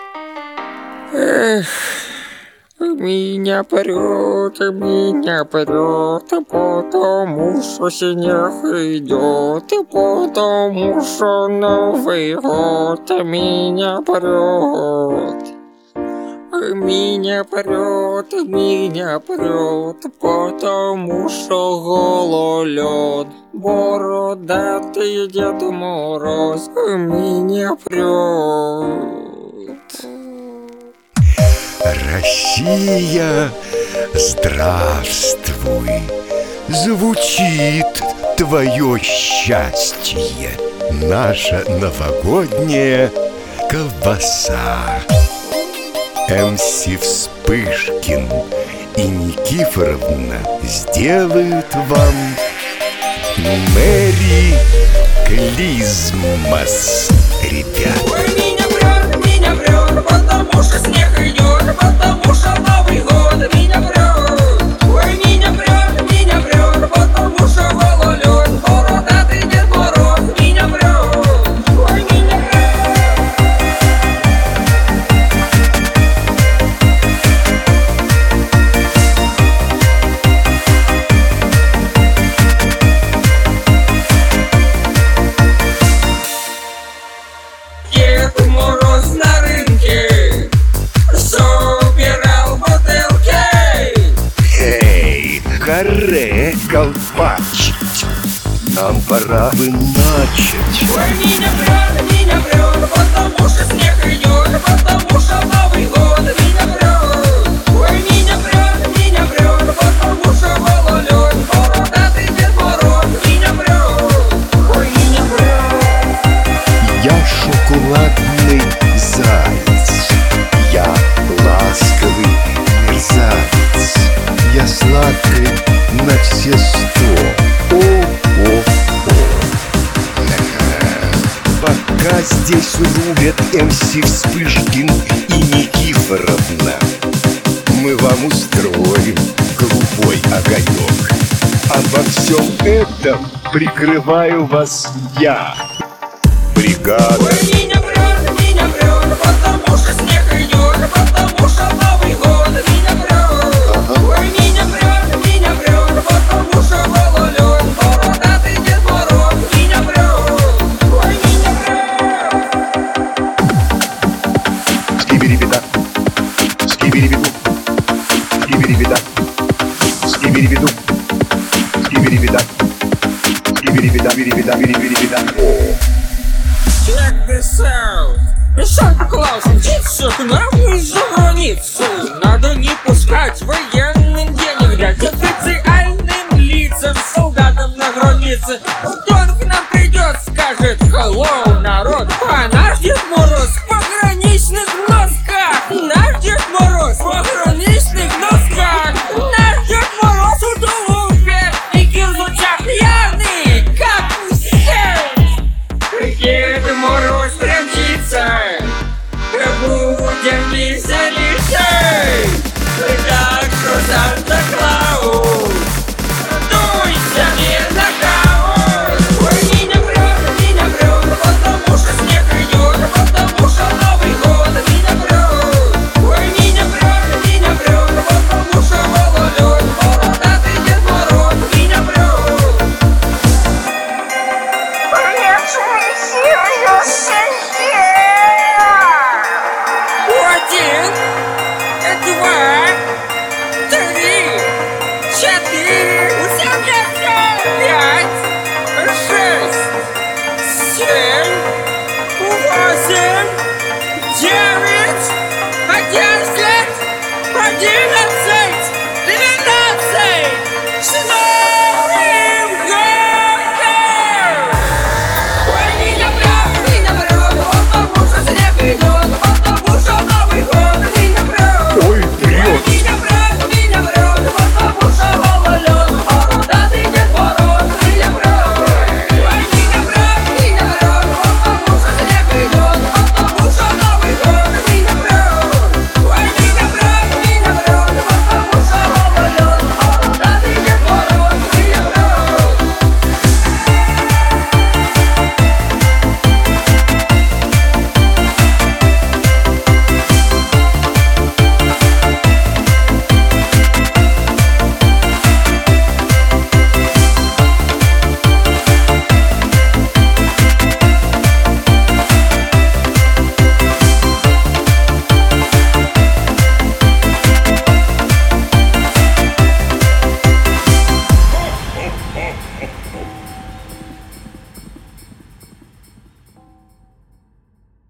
Эх, меня прет, потому что снег идет, и потому что Новый год меня прет. Меня прет, потому что гололед, бородатый Дед Мороз меня прет. Россия, здравствуй! Звучит твое счастье, наша новогодняя колбаса. МС Вспышкин и Никифоровна сделают вам Мэри Клизмас, ребят. Ой, меня прет, потому что снег идет, потому что Новый год меня прет. Ой, меня прет, потому что гололед, бородатый Дед Мороз меня прет. Ой, меня Дед Мороз на рынке собирал бутылки. Эй, харе колпачить, нам пора бы начать. Ой, меня прет, потому что снег идет, потому что Новый год меня прет. Ой, меня прет, потому что гололед, бородатый Дед Мороз меня прет. Ой, меня прет. Я шоколадный заяц, я ласковый мерзавец, я сладкий на все 100. О-о-о. Пока здесь рулят МС Вспышкин и Никифоровна, мы вам устроим голубой огонек. А во всем этом прикрываю вас я, бригада. Ой, меня прет, потому что снег идет, потому что Новый год меня прет. Ой, меня прет, потому что гололед, бородатый Дед Мороз меня прет. Ой, меня прет. Скибиди-бида, скибиди-биду, скибиди-бида, скибиди-биду, скибиди-бида, скибиди-бида, биди-бида, биди-бида. Check this out! Санта-Клаус мчится к нам из-за границы. Надо не пускать военным денег дать официальным лицам, солдатам на границе. Кто к нам придет, скажет hello, народ. А наш Дед Мороз в пограничных носках. Наш Дед Мороз в пограничных носках. Наш Дед Мороз в тулупе и кирзучах пьяный, как у всех. Дед Мороз примчится, будем веселиться. Так что Санта-Клаус, дуйся мне на хаос. Ой, меня прет, потому что снег идет, потому что Новый год меня прет. Ой, меня прет, потому что гололед, бородатый Дед Мороз меня прет. Один, два, три, четыре, пять, шесть, семь, восемь, девять, 11, 11.